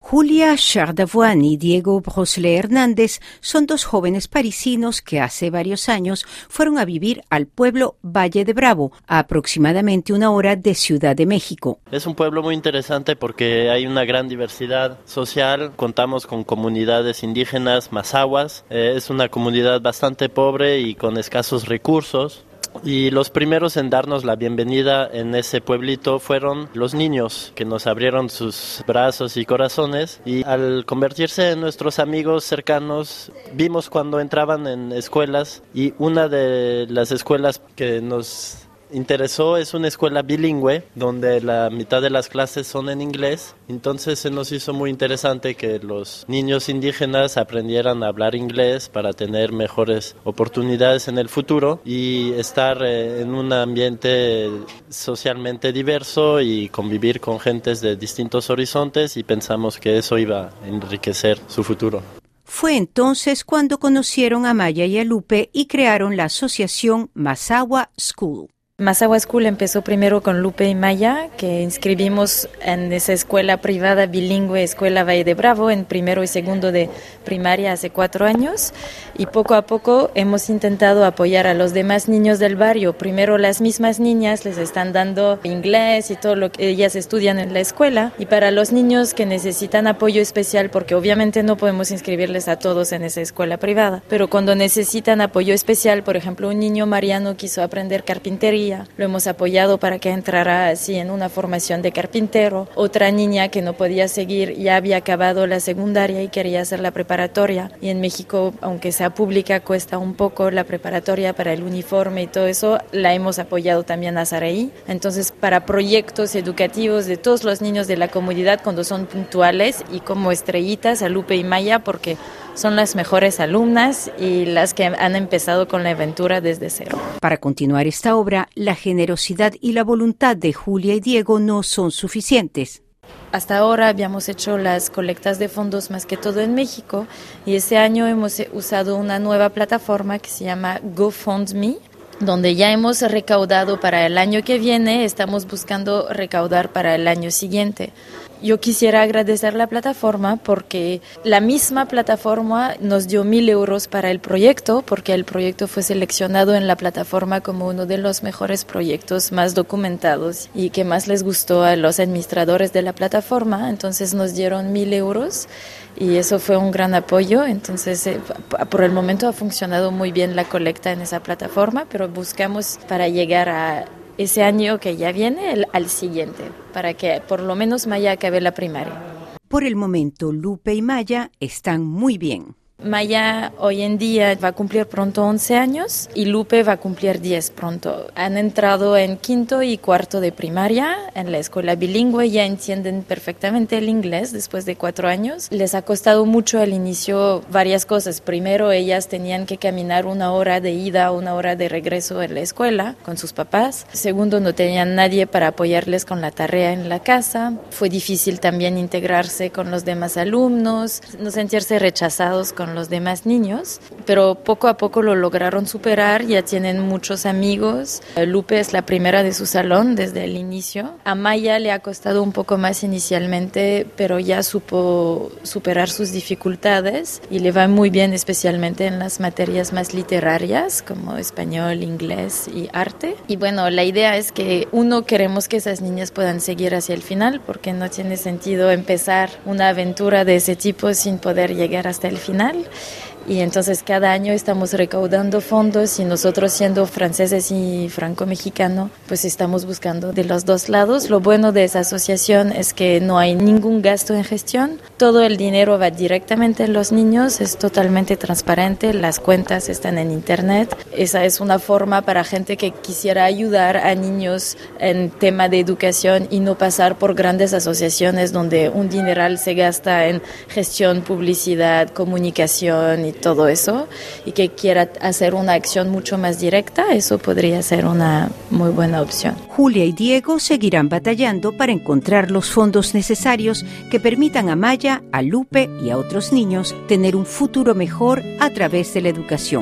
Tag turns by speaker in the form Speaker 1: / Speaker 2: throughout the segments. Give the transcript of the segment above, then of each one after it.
Speaker 1: Julia Chardavoine y Diego Broslet Hernández son dos jóvenes parisinos que hace varios años fueron a vivir al pueblo Valle de Bravo, a aproximadamente 1 hora de Ciudad de México.
Speaker 2: Es un pueblo muy interesante porque hay una gran diversidad social, contamos con comunidades indígenas, mazahuas, es una comunidad bastante pobre y con escasos recursos. Y los primeros en darnos la bienvenida en ese pueblito fueron los niños, que nos abrieron sus brazos y corazones, y al convertirse en nuestros amigos cercanos vimos cuando entraban en escuelas, y una de las escuelas que nos interesó es una escuela bilingüe donde la mitad de las clases son en inglés. Entonces se nos hizo muy interesante que los niños indígenas aprendieran a hablar inglés para tener mejores oportunidades en el futuro y estar en un ambiente socialmente diverso y convivir con gentes de distintos horizontes, y pensamos que eso iba a enriquecer su futuro.
Speaker 1: Fue entonces cuando conocieron a Maya y a Lupe y crearon la asociación Mazahua School.
Speaker 3: Mazahua School empezó primero con Lupe y Maya, que inscribimos en esa escuela privada bilingüe, Escuela Valle de Bravo, en primero y segundo de primaria hace 4 años. Y poco a poco hemos intentado apoyar a los demás niños del barrio. Primero las mismas niñas les están dando inglés y todo lo que ellas estudian en la escuela. Y para los niños que necesitan apoyo especial, porque obviamente no podemos inscribirles a todos en esa escuela privada, pero cuando necesitan apoyo especial, por ejemplo, un niño mariano quiso aprender carpintería, lo hemos apoyado para que entrara así en una formación de carpintero. Otra niña que no podía seguir ya había acabado la secundaria y quería hacer la preparatoria. Y en México, aunque sea pública, cuesta un poco la preparatoria para el uniforme y todo eso. La hemos apoyado también a Saraí. Entonces, para proyectos educativos de todos los niños de la comunidad, cuando son puntuales y como estrellitas, a Lupe y Maya, porque son las mejores alumnas y las que han empezado con la aventura desde cero.
Speaker 1: Para continuar esta obra, la generosidad y la voluntad de Julia y Diego no son suficientes.
Speaker 3: Hasta ahora habíamos hecho las colectas de fondos más que todo en México, y este año hemos usado una nueva plataforma que se llama GoFundMe, donde ya hemos recaudado para el año que viene, estamos buscando recaudar para el año siguiente. Yo quisiera agradecer la plataforma porque la misma plataforma nos dio 1,000 euros para el proyecto, porque el proyecto fue seleccionado en la plataforma como uno de los mejores proyectos más documentados y que más les gustó a los administradores de la plataforma. Entonces nos dieron 1,000 euros y eso fue un gran apoyo. Entonces por el momento ha funcionado muy bien la colecta en esa plataforma, pero buscamos para llegar a ese año que ya viene, al siguiente, para que por lo menos Maya acabe la primaria.
Speaker 1: Por el momento, Lupe y Maya están muy bien.
Speaker 3: Maya hoy en día va a cumplir pronto 11 años y Lupe va a cumplir 10 pronto. Han entrado en 5º y 4º de primaria en la escuela bilingüe, ya entienden perfectamente el inglés después de 4 años. Les ha costado mucho al inicio varias cosas. Primero, ellas tenían que caminar 1 hora de ida, 1 hora de regreso en la escuela con sus papás. Segundo, no tenían nadie para apoyarles con la tarea en la casa. Fue difícil también integrarse con los demás alumnos, no sentirse rechazados con los demás niños, pero poco a poco lo lograron superar, ya tienen muchos amigos. Lupe es la primera de su salón desde el inicio. A Maya le ha costado un poco más inicialmente, pero ya supo superar sus dificultades y le va muy bien, especialmente en las materias más literarias como español, inglés y arte. Y bueno, la idea es que queremos que esas niñas puedan seguir hacia el final, porque no tiene sentido empezar una aventura de ese tipo sin poder llegar hasta el final. Y entonces cada año estamos recaudando fondos y nosotros, siendo franceses y franco-mexicano, pues estamos buscando de los dos lados. Lo bueno de esa asociación es que no hay ningún gasto en gestión. Todo el dinero va directamente a los niños, es totalmente transparente, las cuentas están en internet. Esa es una forma para gente que quisiera ayudar a niños en tema de educación y no pasar por grandes asociaciones donde un dineral se gasta en gestión, publicidad, comunicación y todo eso, y que quiera hacer una acción mucho más directa. Eso podría ser una muy buena opción.
Speaker 1: Julia y Diego seguirán batallando para encontrar los fondos necesarios que permitan a Maya, a Lupe y a otros niños tener un futuro mejor a través de la educación.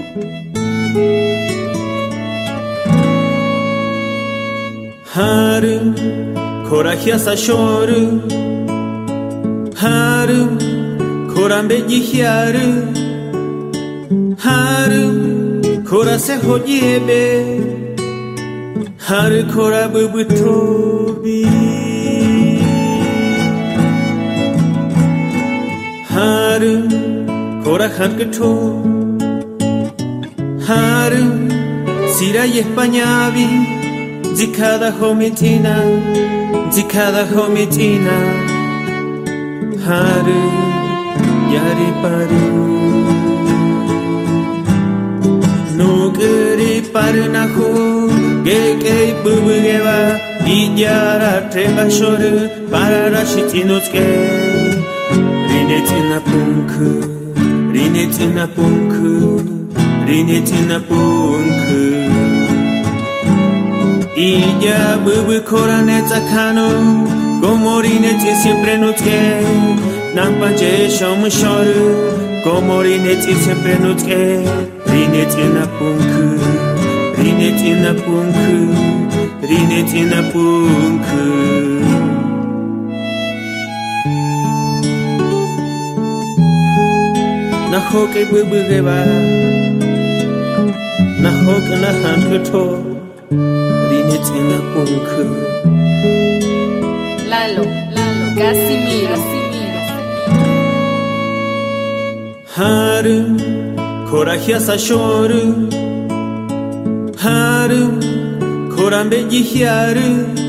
Speaker 4: Harum korambe yihiaru Harum kora se hodiebe Haru kora bubutobi Harum kora hankato Harum sira y españavi Zikada homitina Haru yari paru Nukeri paru nahu Gekei bubugeva Idyara treba shoru Pararashitinutsuke Rinetina punku Illa bubu koranetza kano Gomorineti siempre nutke Nampanche shomushoru Gomorineti siempre nutke Rinetina punku Nahoke bubu geva Nahoke na hankato Rinetina punku
Speaker 5: Lalo, Casimiro
Speaker 4: Harum korahia sashoru Harum korambe yihiaru